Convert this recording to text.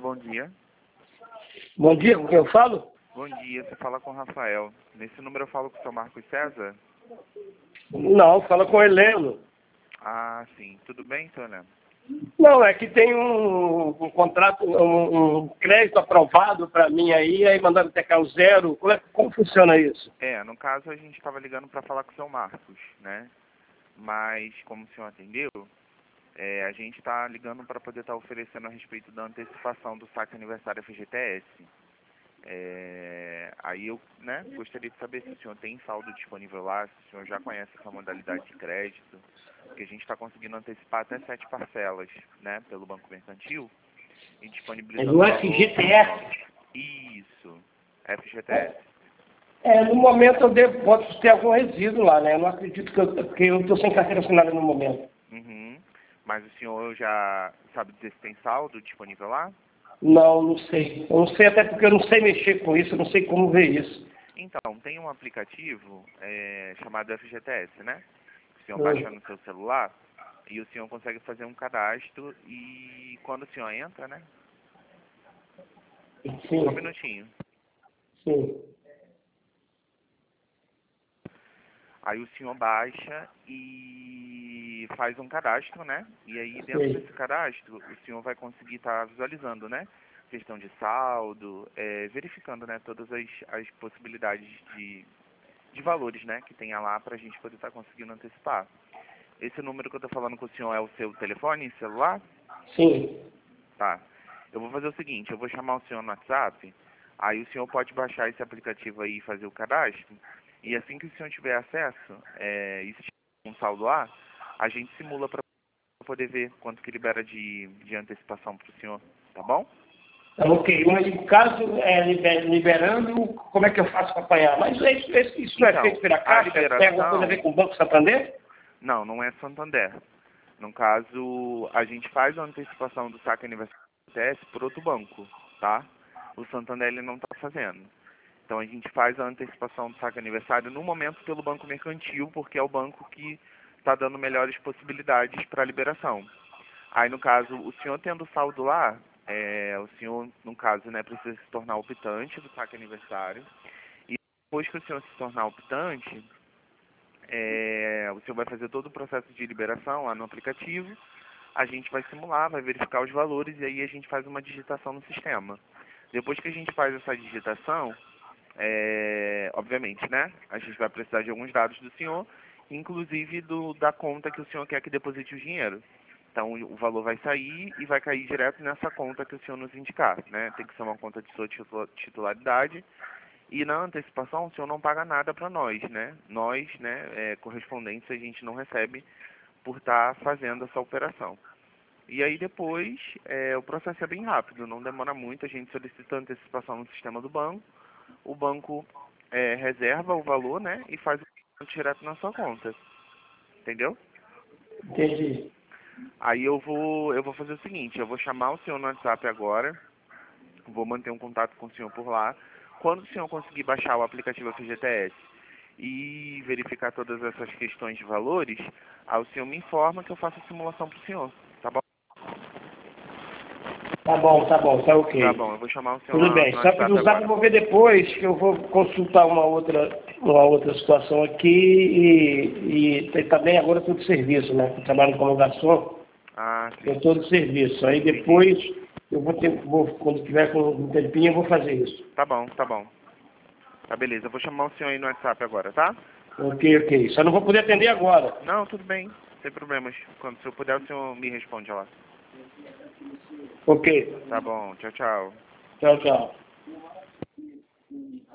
bom dia. Bom dia, com quem eu falo? Bom dia, você fala com o Rafael. Nesse número eu falo com o seu Marcos César? Não, fala com o Heleno. Ah, sim. Tudo bem, seu Heleno? Não, é que tem um contrato, um crédito aprovado para mim aí mandaram até o zero. Como funciona isso? No caso a gente estava ligando para falar com o seu Marcos, né? Mas como o senhor atendeu, a gente está ligando para poder estar oferecendo a respeito da antecipação do saque aniversário FGTS. Aí eu, gostaria de saber se o senhor tem saldo disponível lá, se o senhor já conhece essa modalidade de crédito, porque a gente está conseguindo antecipar até 7 parcelas, né, pelo Banco Mercantil e disponibilizando... É do FGTS? Isso, FGTS. No momento posso ter algum resíduo lá, né? Eu não acredito porque eu estou sem carteira assinada no momento. Uhum. Mas o senhor já sabe dizer se tem saldo disponível lá? Não sei. Eu não sei até porque eu não sei mexer com isso, eu não sei como ver isso. Então, tem um aplicativo chamado FGTS, né? O senhor baixa no seu celular e o senhor consegue fazer um cadastro e quando o senhor entra, né? Sim. Só um minutinho. Sim. Aí o senhor baixa e faz um cadastro, né? E aí dentro desse cadastro o senhor vai conseguir estar visualizando, né? Questão de saldo, verificando, né? Todas as possibilidades de valores, né? Que tenha lá para a gente poder estar conseguindo antecipar. Esse número que eu estou falando com o senhor é o seu telefone, celular? Sim. Tá. Eu vou fazer o seguinte, eu vou chamar o senhor no WhatsApp, aí o senhor pode baixar esse aplicativo aí e fazer o cadastro, e assim que o senhor tiver acesso, e se tiver um saldo lá, a gente simula para poder ver quanto que libera de antecipação para o senhor, tá bom? Ok, mas no caso, liberando, como é que eu faço para apanhar? Mas isso não é feito pela Caixa? Tem alguma coisa a ver com o Banco Santander? Não, não é Santander. No caso, a gente faz a antecipação do saque aniversário por outro banco, tá? O Santander ele não está fazendo. Então a gente faz a antecipação do saque aniversário no momento pelo Banco Mercantil, porque é o banco que está dando melhores possibilidades para a liberação. Aí no caso, o senhor tendo saldo lá, o senhor, no caso, né, precisa se tornar optante do saque aniversário. E depois que o senhor se tornar optante, o senhor vai fazer todo o processo de liberação lá no aplicativo, a gente vai simular, vai verificar os valores e aí a gente faz uma digitação no sistema. Depois que a gente faz essa digitação, obviamente, né, a gente vai precisar de alguns dados do senhor, inclusive da conta que o senhor quer que deposite o dinheiro. Então o valor vai sair e vai cair direto nessa conta que o senhor nos indicar, né? Tem que ser uma conta de sua titularidade. E na antecipação, o senhor não paga nada para nós, né? Nós, né, correspondentes, a gente não recebe por estar fazendo essa operação. E aí depois, o processo é bem rápido, não demora muito, a gente solicita a antecipação no sistema do banco, o banco reserva o valor, né, e faz o pagamento direto na sua conta. Entendeu? Entendi. Aí eu vou fazer o seguinte, eu vou chamar o senhor no WhatsApp agora, vou manter um contato com o senhor por lá. Quando o senhor conseguir baixar o aplicativo FGTS e verificar todas essas questões de valores, aí o senhor me informa que eu faço a simulação para o senhor, tá bom? Tá ok. Tá bom, eu vou chamar o senhor Tudo bem, no só que WhatsApp o zap agora. eu vou ver depois, que eu vou consultar uma outra situação aqui e também agora estou de serviço, né? Eu trabalho como garçom, Ah, sim. eu estou de serviço. Aí depois eu quando tiver com um tempinho, eu vou fazer isso. Tá bom. Tá, beleza, eu vou chamar o senhor aí no WhatsApp agora, tá? Ok. Só não vou poder atender agora. Não, tudo bem, sem problemas. Quando o senhor puder, o senhor me responde lá. Ok. Tá bom, tchau. Tchau.